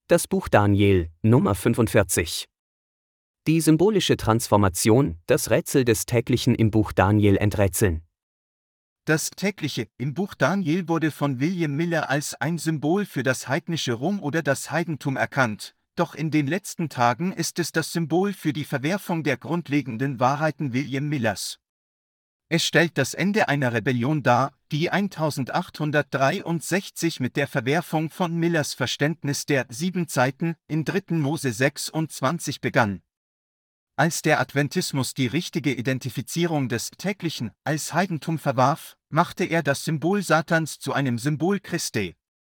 Das Buch Daniel, Nummer 45. Die symbolische Transformation, das Rätsel des Täglichen im Buch Daniel enträtseln. Das Tägliche im Buch Daniel wurde von William Miller als ein Symbol für das heidnische Rom oder das Heidentum erkannt, doch in den letzten Tagen ist es das Symbol für die Verwerfung der grundlegenden Wahrheiten William Millers. Es stellt das Ende einer Rebellion dar, die 1863 mit der Verwerfung von Millers Verständnis der 7 Zeiten in 3. Mose 26 begann. Als der Adventismus die richtige Identifizierung des Täglichen als Heidentum verwarf, machte er das Symbol Satans zu einem Symbol Christi.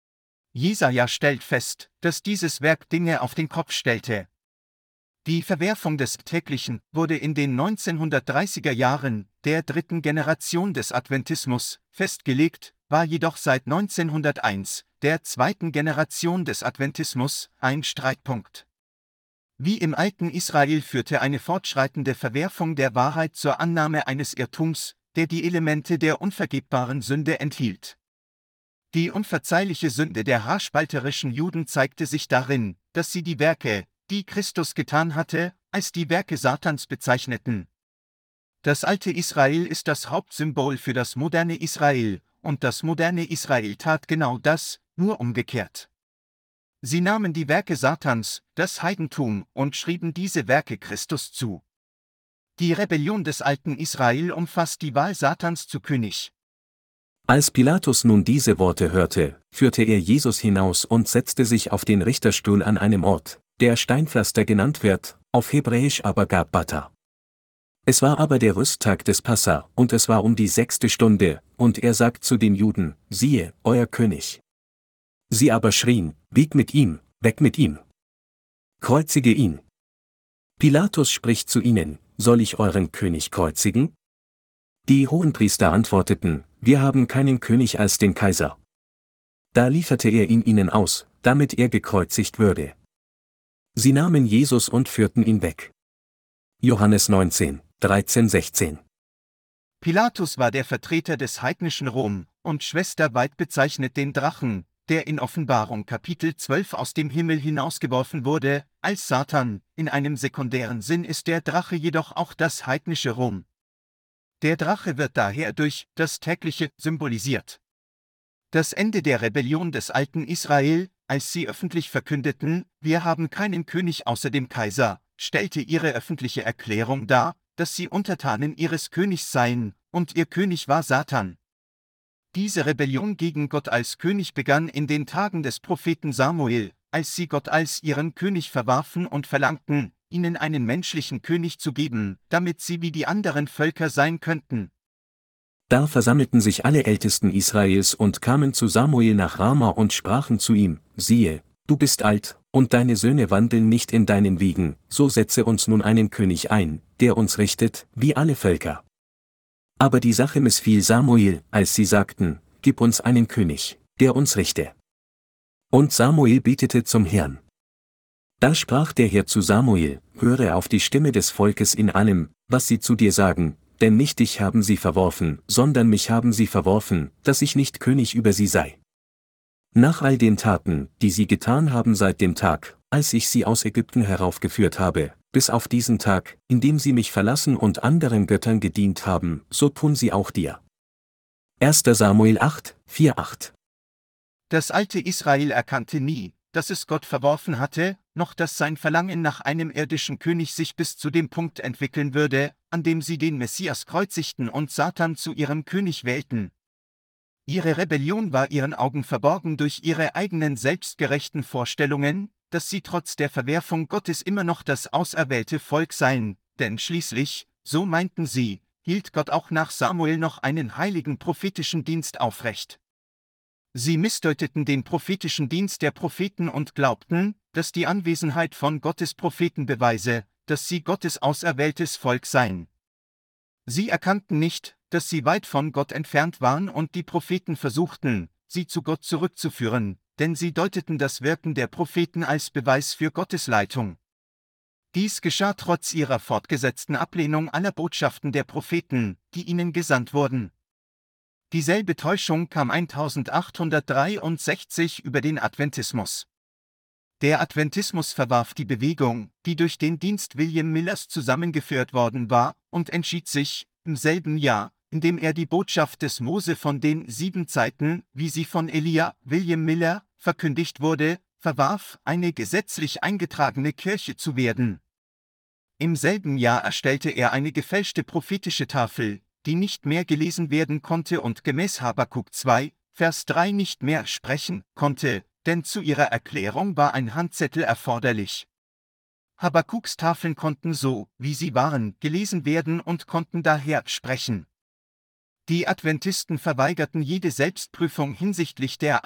Jesaja stellt fest, dass dieses Werk Dinge auf den Kopf stellte. Die Verwerfung des Täglichen wurde in den 1930er Jahren, der 3. Generation des Adventismus, festgelegt, war jedoch seit 1901, der 2. Generation des Adventismus, ein Streitpunkt. Wie im alten Israel führte eine fortschreitende Verwerfung der Wahrheit zur Annahme eines Irrtums, der die Elemente der unvergebbaren Sünde enthielt. Die unverzeihliche Sünde der haarspalterischen Juden zeigte sich darin, dass sie die Werke, die Christus getan hatte, als die Werke Satans bezeichneten. Das alte Israel ist das Hauptsymbol für das moderne Israel, und das moderne Israel tat genau das, nur umgekehrt. Sie nahmen die Werke Satans, das Heidentum, und schrieben diese Werke Christus zu. Die Rebellion des alten Israel umfasst die Wahl Satans zu König. Als Pilatus nun diese Worte hörte, führte er Jesus hinaus und setzte sich auf den Richterstuhl an einem Ort, der Steinpflaster genannt wird, auf Hebräisch aber Gabbata. Es war aber der Rüsttag des Passa, und es war um die 6. Stunde, und er sagt zu den Juden: Siehe, euer König. Sie aber schrien: Weg mit ihm, weg mit ihm! Kreuzige ihn! Pilatus spricht zu ihnen: Soll ich euren König kreuzigen? Die Hohenpriester antworteten: Wir haben keinen König als den Kaiser. Da lieferte er ihn ihnen aus, damit er gekreuzigt würde. Sie nahmen Jesus und führten ihn weg. Johannes 19, 13-16. Pilatus war der Vertreter des heidnischen Rom, und Schwester Weid bezeichnet den Drachen, der in Offenbarung Kapitel 12 aus dem Himmel hinausgeworfen wurde, als Satan. In einem sekundären Sinn ist der Drache jedoch auch das heidnische Rom. Der Drache wird daher durch das Tägliche symbolisiert. Das Ende der Rebellion des alten Israel, als sie öffentlich verkündeten: Wir haben keinen König außer dem Kaiser, stellte ihre öffentliche Erklärung dar, dass sie Untertanen ihres Königs seien, und ihr König war Satan. Diese Rebellion gegen Gott als König begann in den Tagen des Propheten Samuel, als sie Gott als ihren König verwarfen und verlangten, ihnen einen menschlichen König zu geben, damit sie wie die anderen Völker sein könnten. Da versammelten sich alle Ältesten Israels und kamen zu Samuel nach Rama und sprachen zu ihm: Siehe, du bist alt, und deine Söhne wandeln nicht in deinen Wegen, so setze uns nun einen König ein, der uns richtet, wie alle Völker. Aber die Sache missfiel Samuel, als sie sagten: Gib uns einen König, der uns richte. Und Samuel betete zum Herrn. Da sprach der Herr zu Samuel: Höre auf die Stimme des Volkes in allem, was sie zu dir sagen, denn nicht dich haben sie verworfen, sondern mich haben sie verworfen, dass ich nicht König über sie sei. Nach all den Taten, die sie getan haben seit dem Tag, als ich sie aus Ägypten heraufgeführt habe, bis auf diesen Tag, in dem sie mich verlassen und anderen Göttern gedient haben, so tun sie auch dir. 1. Samuel 8, 4-8. Das alte Israel erkannte nie, dass es Gott verworfen hatte, noch dass sein Verlangen nach einem irdischen König sich bis zu dem Punkt entwickeln würde, an dem sie den Messias kreuzigten und Satan zu ihrem König wählten. Ihre Rebellion war ihren Augen verborgen durch ihre eigenen selbstgerechten Vorstellungen, dass sie trotz der Verwerfung Gottes immer noch das auserwählte Volk seien, denn schließlich, so meinten sie, hielt Gott auch nach Samuel noch einen heiligen prophetischen Dienst aufrecht. Sie missdeuteten den prophetischen Dienst der Propheten und glaubten, dass die Anwesenheit von Gottes Propheten beweise, dass sie Gottes auserwähltes Volk seien. Sie erkannten nicht, dass sie weit von Gott entfernt waren und die Propheten versuchten, sie zu Gott zurückzuführen, denn sie deuteten das Wirken der Propheten als Beweis für Gottes Leitung. Dies geschah trotz ihrer fortgesetzten Ablehnung aller Botschaften der Propheten, die ihnen gesandt wurden. Dieselbe Täuschung kam 1863 über den Adventismus. Der Adventismus verwarf die Bewegung, die durch den Dienst William Millers zusammengeführt worden war, und entschied sich, im selben Jahr, in dem er die Botschaft des Mose von den 7 Zeiten, wie sie von Elia, William Miller, verkündigt wurde, verwarf, eine gesetzlich eingetragene Kirche zu werden. Im selben Jahr erstellte er eine gefälschte prophetische Tafel, die nicht mehr gelesen werden konnte und gemäß Habakuk 2, Vers 3 nicht mehr sprechen konnte, denn zu ihrer Erklärung war ein Handzettel erforderlich. Habakuks Tafeln konnten so, wie sie waren, gelesen werden und konnten daher sprechen. Die Adventisten verweigerten jede Selbstprüfung hinsichtlich der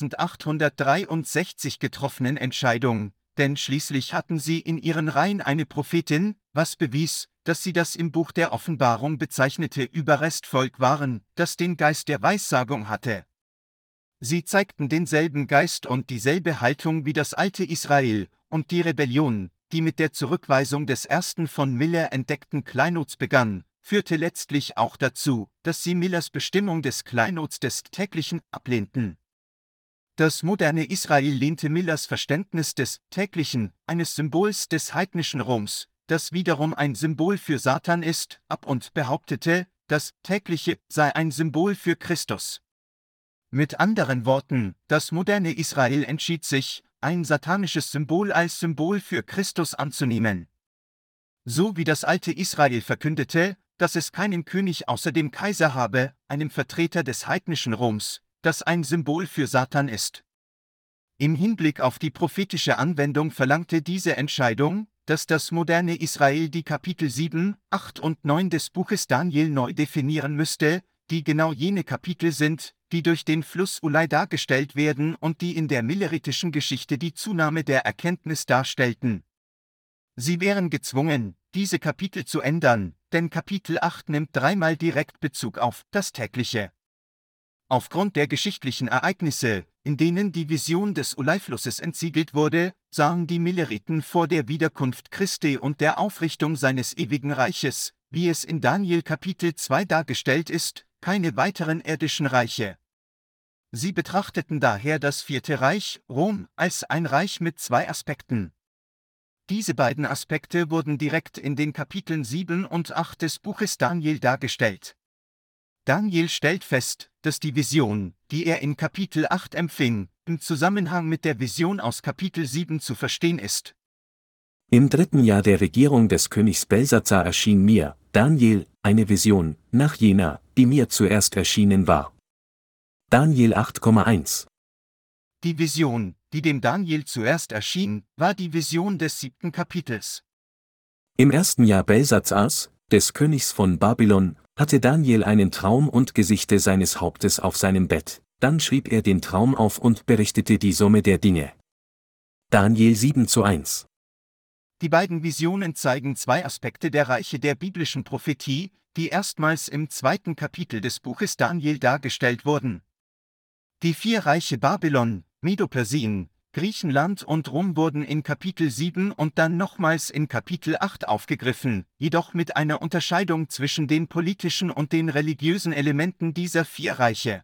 1863 getroffenen Entscheidung, denn schließlich hatten sie in ihren Reihen eine Prophetin, was bewies, dass sie das im Buch der Offenbarung bezeichnete Überrestvolk waren, das den Geist der Weissagung hatte. Sie zeigten denselben Geist und dieselbe Haltung wie das alte Israel, und die Rebellion, die mit der Zurückweisung des ersten von Miller entdeckten Kleinods begann, führte letztlich auch dazu, dass sie Millers Bestimmung des Kleinods des Täglichen ablehnten. Das moderne Israel lehnte Millers Verständnis des Täglichen, eines Symbols des heidnischen Roms, das wiederum ein Symbol für Satan ist, ab und behauptete, das Tägliche sei ein Symbol für Christus. Mit anderen Worten, das moderne Israel entschied sich, ein satanisches Symbol als Symbol für Christus anzunehmen. So wie das alte Israel verkündete, dass es keinen König außer dem Kaiser habe, einem Vertreter des heidnischen Roms, das ein Symbol für Satan ist. Im Hinblick auf die prophetische Anwendung verlangte diese Entscheidung, dass das moderne Israel die Kapitel 7, 8 und 9 des Buches Daniel neu definieren müsste, die genau jene Kapitel sind, die durch den Fluss Ulai dargestellt werden und die in der milleritischen Geschichte die Zunahme der Erkenntnis darstellten. Sie wären gezwungen, diese Kapitel zu ändern, denn Kapitel 8 nimmt dreimal direkt Bezug auf das Tägliche. Aufgrund der geschichtlichen Ereignisse, in denen die Vision des Ulai-Flusses entsiegelt wurde, sahen die Milleriten vor der Wiederkunft Christi und der Aufrichtung seines ewigen Reiches, wie es in Daniel Kapitel 2 dargestellt ist, keine weiteren irdischen Reiche. Sie betrachteten daher das 4. Reich, Rom, als ein Reich mit 2 Aspekten. Diese beiden Aspekte wurden direkt in den Kapiteln 7 und 8 des Buches Daniel dargestellt. Daniel stellt fest, dass die Vision, die er in Kapitel 8 empfing, im Zusammenhang mit der Vision aus Kapitel 7 zu verstehen ist. Im 3. Jahr der Regierung des Königs Belsatzar erschien mir, Daniel, eine Vision, nach jener, die mir zuerst erschienen war. Daniel 8,1. Die Vision, die dem Daniel zuerst erschien, war die Vision des 7. Kapitels. Im 1. Jahr Belsatzars, des Königs von Babylon, hatte Daniel einen Traum und Gesichte seines Hauptes auf seinem Bett, dann schrieb er den Traum auf und berichtete die Summe der Dinge. Daniel 7:1. Die beiden Visionen zeigen 2 Aspekte der Reiche der biblischen Prophetie, die erstmals im 2. Kapitel des Buches Daniel dargestellt wurden. Die 4 Reiche Babylon, Medo-Persien, Griechenland und Rom wurden in Kapitel 7 und dann nochmals in Kapitel 8 aufgegriffen, jedoch mit einer Unterscheidung zwischen den politischen und den religiösen Elementen dieser 4 Reiche.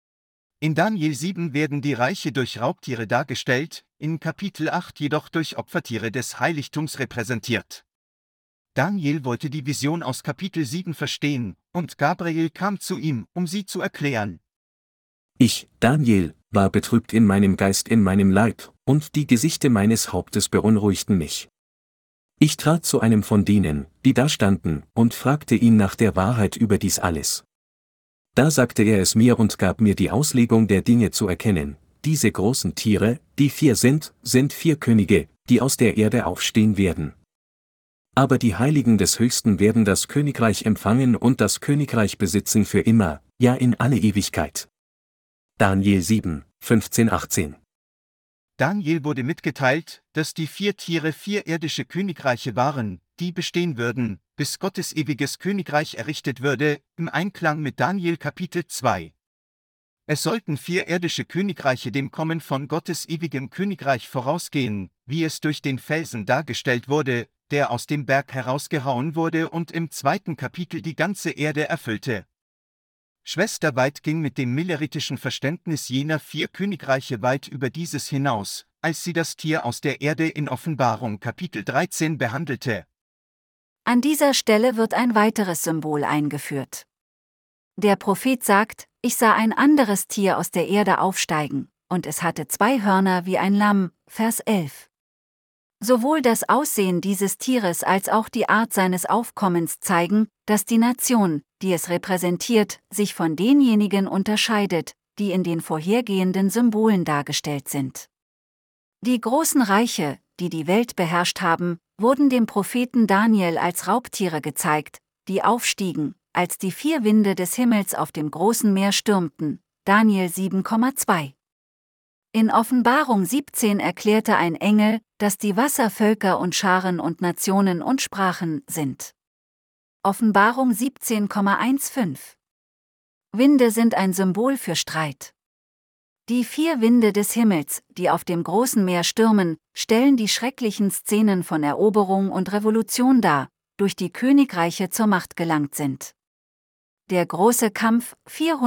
In Daniel 7 werden die Reiche durch Raubtiere dargestellt, in Kapitel 8 jedoch durch Opfertiere des Heiligtums repräsentiert. Daniel wollte die Vision aus Kapitel 7 verstehen, und Gabriel kam zu ihm, um sie zu erklären. Ich, Daniel, war betrübt in meinem Geist in meinem Leib, und die Gesichte meines Hauptes beunruhigten mich. Ich trat zu einem von denen, die da standen, und fragte ihn nach der Wahrheit über dies alles. Da sagte er es mir und gab mir die Auslegung der Dinge zu erkennen. Diese großen Tiere, die 4 sind 4 Könige, die aus der Erde aufstehen werden. Aber die Heiligen des Höchsten werden das Königreich empfangen und das Königreich besitzen für immer, ja in alle Ewigkeit. Daniel 7, 15-18. Daniel wurde mitgeteilt, dass die 4 Tiere 4 irdische Königreiche waren, die bestehen würden, bis Gottes ewiges Königreich errichtet würde, im Einklang mit Daniel Kapitel 2. Es sollten 4 irdische Königreiche dem Kommen von Gottes ewigem Königreich vorausgehen, wie es durch den Felsen dargestellt wurde, der aus dem Berg herausgehauen wurde und im 2. Kapitel die ganze Erde erfüllte. Schwester White ging mit dem milleritischen Verständnis jener 4 Königreiche weit über dieses hinaus, als sie das Tier aus der Erde in Offenbarung Kapitel 13 behandelte. An dieser Stelle wird ein weiteres Symbol eingeführt. Der Prophet sagt, ich sah ein anderes Tier aus der Erde aufsteigen, und es hatte 2 Hörner wie ein Lamm, Vers 11. Sowohl das Aussehen dieses Tieres als auch die Art seines Aufkommens zeigen, dass die Nation, die es repräsentiert, sich von denjenigen unterscheidet, die in den vorhergehenden Symbolen dargestellt sind. Die großen Reiche, die die Welt beherrscht haben, wurden dem Propheten Daniel als Raubtiere gezeigt, die aufstiegen, als die 4 Winde des Himmels auf dem großen Meer stürmten, Daniel 7,2. In Offenbarung 17 erklärte ein Engel, dass die Wasser Völker und Scharen und Nationen und Sprachen sind. Offenbarung 17,15. Winde sind ein Symbol für Streit. Die 4 Winde des Himmels, die auf dem großen Meer stürmen, stellen die schrecklichen Szenen von Eroberung und Revolution dar, durch die Königreiche zur Macht gelangt sind. Der große Kampf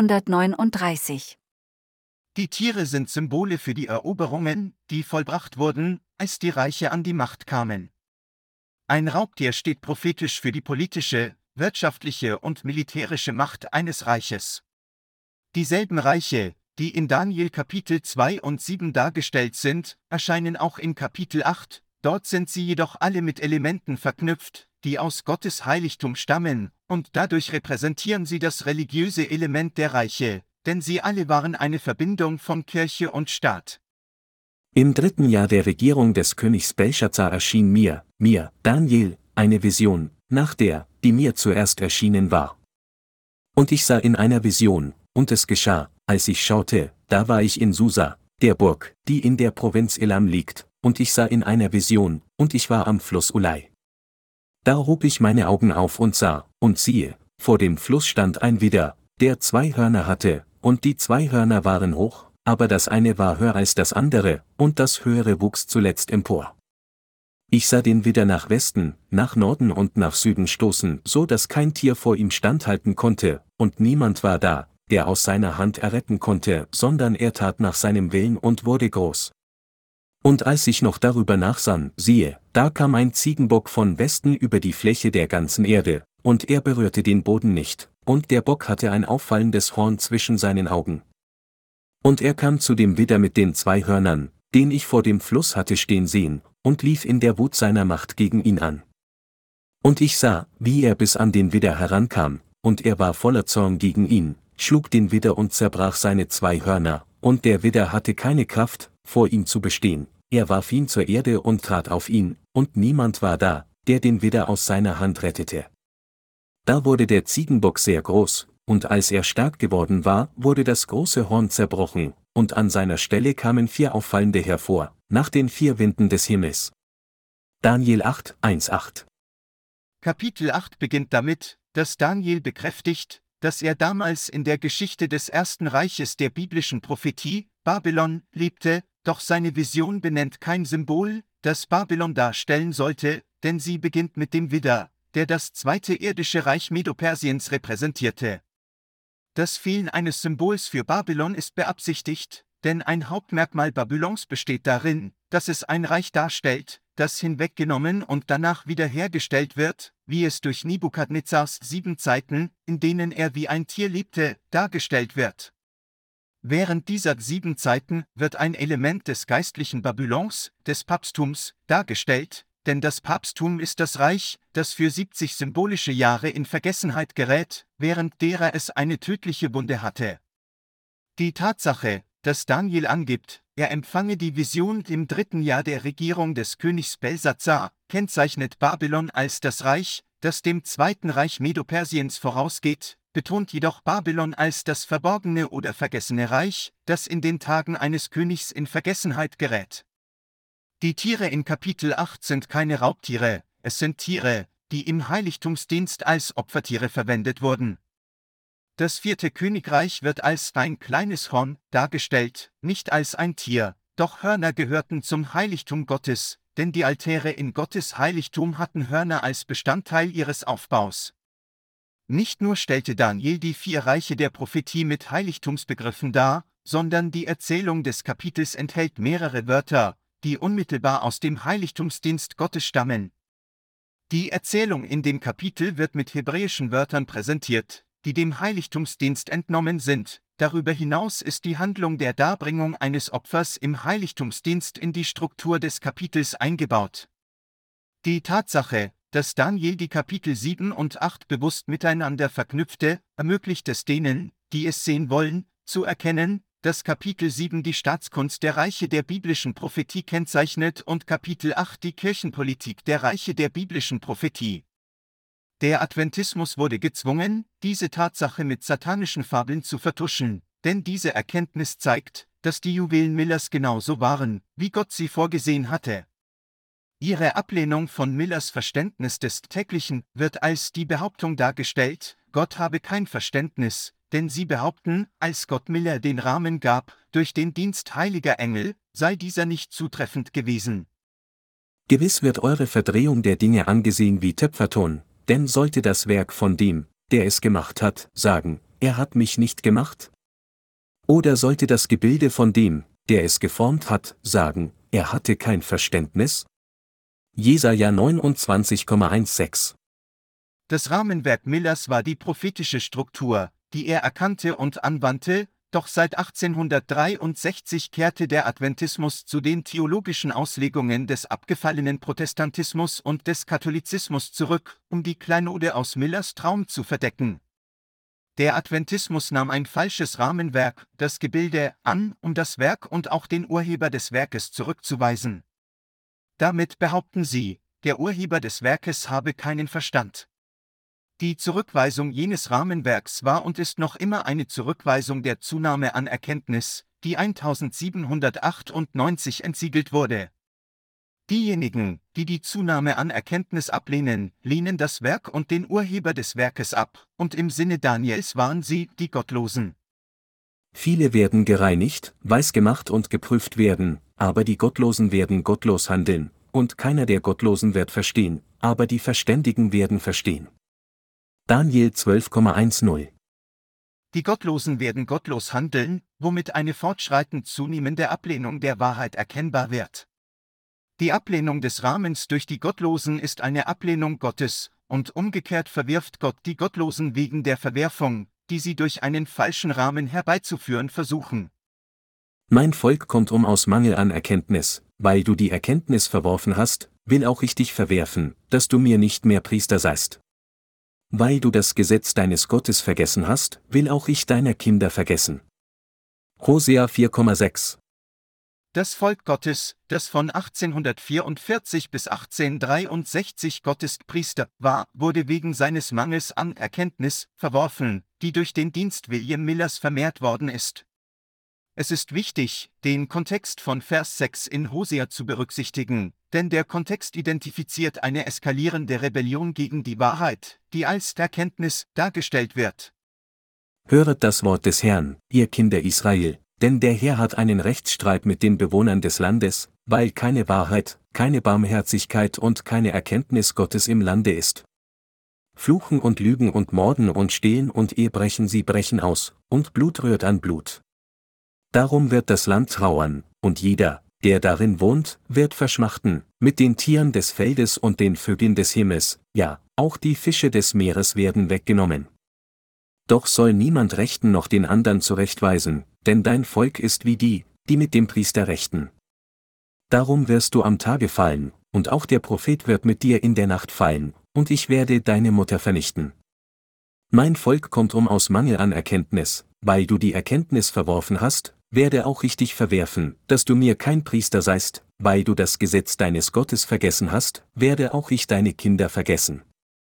439. Die Tiere sind Symbole für die Eroberungen, die vollbracht wurden, als die Reiche an die Macht kamen. Ein Raubtier steht prophetisch für die politische, wirtschaftliche und militärische Macht eines Reiches. Dieselben Reiche, die in Daniel Kapitel 2 und 7 dargestellt sind, erscheinen auch in Kapitel 8, dort sind sie jedoch alle mit Elementen verknüpft, die aus Gottes Heiligtum stammen, und dadurch repräsentieren sie das religiöse Element der Reiche, denn sie alle waren eine Verbindung von Kirche und Staat. Im 3. Jahr der Regierung des Königs Belschazzar erschien mir, Daniel, eine Vision, nach der, die mir zuerst erschienen war. Und ich sah in einer Vision, und es geschah, als ich schaute, da war ich in Susa, der Burg, die in der Provinz Elam liegt, und ich sah in einer Vision, und ich war am Fluss Ulai. Da hob ich meine Augen auf und sah, und siehe, vor dem Fluss stand ein Widder, der 2 Hörner hatte, und die 2 Hörner waren hoch, aber das eine war höher als das andere, und das höhere wuchs zuletzt empor. Ich sah den Widder nach Westen, nach Norden und nach Süden stoßen, so dass kein Tier vor ihm standhalten konnte, und niemand war da, der aus seiner Hand erretten konnte, sondern er tat nach seinem Willen und wurde groß. Und als ich noch darüber nachsann, siehe, da kam ein Ziegenbock von Westen über die Fläche der ganzen Erde, und er berührte den Boden nicht, und der Bock hatte ein auffallendes Horn zwischen seinen Augen. Und er kam zu dem Widder mit den 2 Hörnern, den ich vor dem Fluss hatte stehen sehen, und lief in der Wut seiner Macht gegen ihn an. Und ich sah, wie er bis an den Widder herankam, und er war voller Zorn gegen ihn, schlug den Widder und zerbrach seine 2 Hörner, und der Widder hatte keine Kraft, vor ihm zu bestehen, er warf ihn zur Erde und trat auf ihn, und niemand war da, der den Widder aus seiner Hand rettete. Da wurde der Ziegenbock sehr groß, und als er stark geworden war, wurde das große Horn zerbrochen, und an seiner Stelle kamen 4 auffallende hervor, nach den 4 Winden des Himmels. Daniel 8, 1-8. Kapitel 8 beginnt damit, dass Daniel bekräftigt, dass er damals in der Geschichte des ersten Reiches der biblischen Prophetie, Babylon, lebte, doch seine Vision benennt kein Symbol, das Babylon darstellen sollte, denn sie beginnt mit dem Widder, der das 2. irdische Reich Medo-Persiens repräsentierte. Das Fehlen eines Symbols für Babylon ist beabsichtigt, denn ein Hauptmerkmal Babylons besteht darin, dass es ein Reich darstellt, das hinweggenommen und danach wiederhergestellt wird, wie es durch Nebukadnezars 7 Zeiten, in denen er wie ein Tier lebte, dargestellt wird. Während dieser 7 Zeiten wird ein Element des geistlichen Babylons, des Papsttums, dargestellt, denn das Papsttum ist das Reich, das für 70 symbolische Jahre in Vergessenheit gerät, während derer es eine tödliche Wunde hatte. Die Tatsache, dass Daniel angibt, er empfange die Vision im 3. Jahr der Regierung des Königs Belsazar, kennzeichnet Babylon als das Reich, das dem 2. Reich Medo-Persiens vorausgeht, betont jedoch Babylon als das verborgene oder vergessene Reich, das in den Tagen eines Königs in Vergessenheit gerät. Die Tiere in Kapitel 8 sind keine Raubtiere, es sind Tiere, die im Heiligtumsdienst als Opfertiere verwendet wurden. Das 4. Königreich wird als ein kleines Horn dargestellt, nicht als ein Tier, doch Hörner gehörten zum Heiligtum Gottes, denn die Altäre in Gottes Heiligtum hatten Hörner als Bestandteil ihres Aufbaus. Nicht nur stellte Daniel die 4 Reiche der Prophetie mit Heiligtumsbegriffen dar, sondern die Erzählung des Kapitels enthält mehrere Wörter, die unmittelbar aus dem Heiligtumsdienst Gottes stammen. Die Erzählung in dem Kapitel wird mit hebräischen Wörtern präsentiert, die dem Heiligtumsdienst entnommen sind. Darüber hinaus ist die Handlung der Darbringung eines Opfers im Heiligtumsdienst in die Struktur des Kapitels eingebaut. Die Tatsache, dass Daniel die Kapitel 7 und 8 bewusst miteinander verknüpfte, ermöglicht es denen, die es sehen wollen, zu erkennen, dass Kapitel 7 die Staatskunst der Reiche der biblischen Prophetie kennzeichnet und Kapitel 8 die Kirchenpolitik der Reiche der biblischen Prophetie. Der Adventismus wurde gezwungen, diese Tatsache mit satanischen Fabeln zu vertuschen, denn diese Erkenntnis zeigt, dass die Juwelen Millers genauso waren, wie Gott sie vorgesehen hatte. Ihre Ablehnung von Millers Verständnis des Täglichen wird als die Behauptung dargestellt, Gott habe kein Verständnis, denn sie behaupten, als Gott Miller den Rahmen gab, durch den Dienst heiliger Engel, sei dieser nicht zutreffend gewesen. Gewiss wird eure Verdrehung der Dinge angesehen wie Töpferton, denn sollte das Werk von dem, der es gemacht hat, sagen, er hat mich nicht gemacht? Oder sollte das Gebilde von dem, der es geformt hat, sagen, er hatte kein Verständnis? Jesaja 29,16. Das Rahmenwerk Millers war die prophetische Struktur, die er erkannte und anwandte, doch seit 1863 kehrte der Adventismus zu den theologischen Auslegungen des abgefallenen Protestantismus und des Katholizismus zurück, um die Kleinode aus Millers Traum zu verdecken. Der Adventismus nahm ein falsches Rahmenwerk, das Gebilde, an, um das Werk und auch den Urheber des Werkes zurückzuweisen. Damit behaupten sie, der Urheber des Werkes habe keinen Verstand. Die Zurückweisung jenes Rahmenwerks war und ist noch immer eine Zurückweisung der Zunahme an Erkenntnis, die 1798 entsiegelt wurde. Diejenigen, die die Zunahme an Erkenntnis ablehnen, lehnen das Werk und den Urheber des Werkes ab, und im Sinne Daniels waren sie die Gottlosen. Viele werden gereinigt, weisgemacht und geprüft werden, aber die Gottlosen werden gottlos handeln, und keiner der Gottlosen wird verstehen, aber die Verständigen werden verstehen. Daniel 12,10. Die Gottlosen werden gottlos handeln, womit eine fortschreitend zunehmende Ablehnung der Wahrheit erkennbar wird. Die Ablehnung des Rahmens durch die Gottlosen ist eine Ablehnung Gottes, und umgekehrt verwirft Gott die Gottlosen wegen der Verwerfung, die sie durch einen falschen Rahmen herbeizuführen versuchen. Mein Volk kommt aus Mangel an Erkenntnis, weil du die Erkenntnis verworfen hast, will auch ich dich verwerfen, dass du mir nicht mehr Priester seist. Weil du das Gesetz deines Gottes vergessen hast, will auch ich deiner Kinder vergessen. Hosea 4,6. Das Volk Gottes, das von 1844 bis 1863 Gottespriester war, wurde wegen seines Mangels an Erkenntnis verworfen, die durch den Dienst William Millers vermehrt worden ist. Es ist wichtig, den Kontext von Vers 6 in Hosea zu berücksichtigen, denn der Kontext identifiziert eine eskalierende Rebellion gegen die Wahrheit, die als Erkenntnis dargestellt wird. Höret das Wort des Herrn, ihr Kinder Israel, denn der Herr hat einen Rechtsstreit mit den Bewohnern des Landes, weil keine Wahrheit, keine Barmherzigkeit und keine Erkenntnis Gottes im Lande ist. Fluchen und Lügen und Morden und Stehlen und Ehebrechen sie brechen aus, und Blut rührt an Blut. Darum wird das Land trauern, und jeder, der darin wohnt, wird verschmachten, mit den Tieren des Feldes und den Vögeln des Himmels, ja, auch die Fische des Meeres werden weggenommen. Doch soll niemand rechten noch den andern zurechtweisen, denn dein Volk ist wie die, die mit dem Priester rechten. Darum wirst du am Tage fallen, und auch der Prophet wird mit dir in der Nacht fallen, und ich werde deine Mutter vernichten. Mein Volk kommt aus Mangel an Erkenntnis, weil du die Erkenntnis verworfen hast, werde auch ich dich verwerfen, dass du mir kein Priester seist, weil du das Gesetz deines Gottes vergessen hast, werde auch ich deine Kinder vergessen.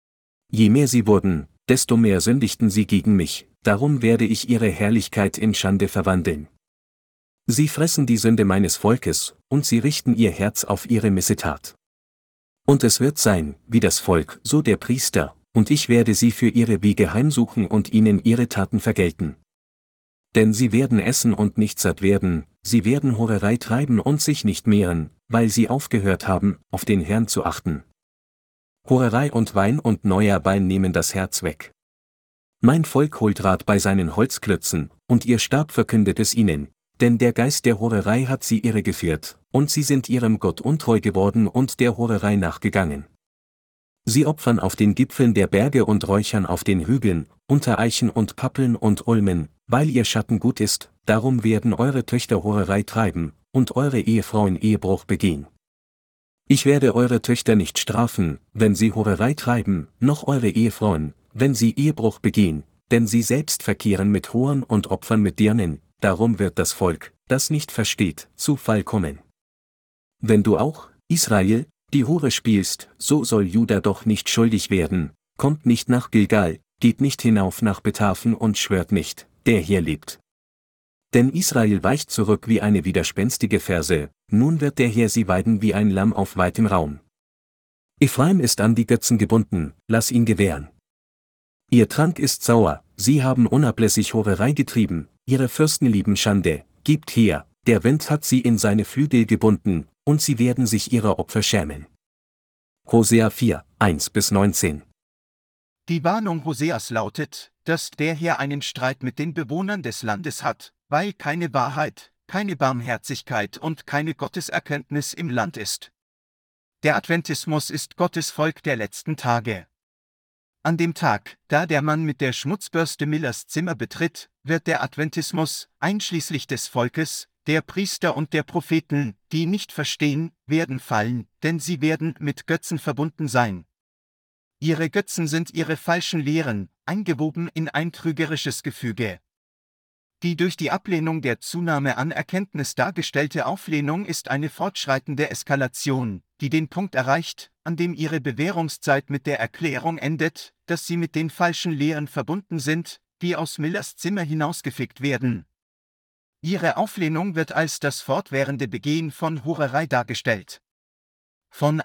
Je mehr sie wurden, desto mehr sündigten sie gegen mich, darum werde ich ihre Herrlichkeit in Schande verwandeln. Sie fressen die Sünde meines Volkes, und sie richten ihr Herz auf ihre Missetat. Und es wird sein, wie das Volk, so der Priester, und ich werde sie für ihre Wege heimsuchen und ihnen ihre Taten vergelten. Denn sie werden essen und nicht satt werden, sie werden Hurerei treiben und sich nicht mehren, weil sie aufgehört haben, auf den Herrn zu achten. Hurerei und Wein und neuer Wein nehmen das Herz weg. Mein Volk holt Rat bei seinen Holzklötzen, und ihr Stab verkündet es ihnen, denn der Geist der Hurerei hat sie irregeführt, und sie sind ihrem Gott untreu geworden und der Hurerei nachgegangen. Sie opfern auf den Gipfeln der Berge und räuchern auf den Hügeln, unter Eichen und Pappeln und Ulmen, weil ihr Schatten gut ist, darum werden eure Töchter Hurerei treiben, und eure Ehefrauen Ehebruch begehen. Ich werde eure Töchter nicht strafen, wenn sie Hurerei treiben, noch eure Ehefrauen, wenn sie Ehebruch begehen, denn sie selbst verkehren mit Horen und opfern mit Dirnen, darum wird das Volk, das nicht versteht, zu Fall kommen. Wenn du auch, Israel, die Hure spielst, so soll Juda doch nicht schuldig werden, kommt nicht nach Gilgal, geht nicht hinauf nach Bethaven und schwört nicht, der hier lebt. Denn Israel weicht zurück wie eine widerspenstige Ferse, nun wird der Herr sie weiden wie ein Lamm auf weitem Raum. Ephraim ist an die Götzen gebunden, lass ihn gewähren. Ihr Trank ist sauer, sie haben unablässig Hurerei getrieben, ihre Fürsten lieben Schande, gebt her, der Wind hat sie in seine Flügel gebunden, und sie werden sich ihrer Opfer schämen. Hosea 4, 1-19. Die Warnung Hoseas lautet, dass der Herr einen Streit mit den Bewohnern des Landes hat, weil keine Wahrheit, keine Barmherzigkeit und keine Gotteserkenntnis im Land ist. Der Adventismus ist Gottes Volk der letzten Tage. An dem Tag, da der Mann mit der Schmutzbürste Millers Zimmer betritt, wird der Adventismus, einschließlich des Volkes, der Priester und der Propheten, die nicht verstehen, werden fallen, denn sie werden mit Götzen verbunden sein. Ihre Götzen sind ihre falschen Lehren, eingewoben in ein trügerisches Gefüge. Die durch die Ablehnung der Zunahme an Erkenntnis dargestellte Auflehnung ist eine fortschreitende Eskalation, die den Punkt erreicht, an dem ihre Bewährungszeit mit der Erklärung endet, dass sie mit den falschen Lehren verbunden sind, die aus Millers Zimmer hinausgefickt werden. Ihre Auflehnung wird als das fortwährende Begehen von Hurerei dargestellt. Von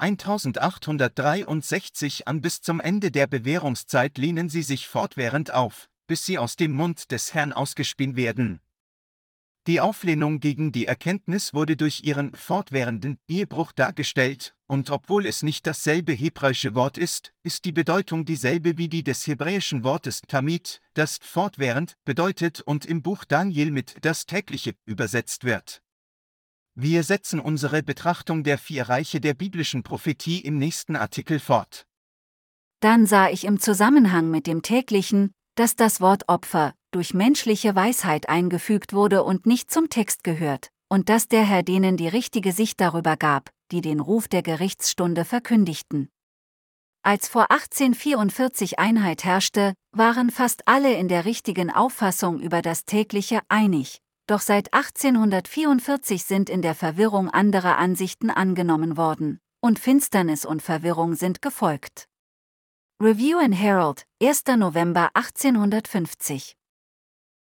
1863 an bis zum Ende der Bewährungszeit lehnen sie sich fortwährend auf, bis sie aus dem Mund des Herrn ausgespien werden. Die Auflehnung gegen die Erkenntnis wurde durch ihren fortwährenden Ehebruch dargestellt, und obwohl es nicht dasselbe hebräische Wort ist, ist die Bedeutung dieselbe wie die des hebräischen Wortes Tamid, das fortwährend bedeutet und im Buch Daniel mit das tägliche übersetzt wird. Wir setzen unsere Betrachtung der 4 Reiche der biblischen Prophetie im nächsten Artikel fort. Dann sah ich im Zusammenhang mit dem täglichen, dass das Wort Opfer durch menschliche Weisheit eingefügt wurde und nicht zum Text gehört, und dass der Herr denen die richtige Sicht darüber gab, die den Ruf der Gerichtsstunde verkündigten. Als vor 1844 Einheit herrschte, waren fast alle in der richtigen Auffassung über das tägliche einig, doch seit 1844 sind in der Verwirrung andere Ansichten angenommen worden, und Finsternis und Verwirrung sind gefolgt. Review and Herald, 1. November 1850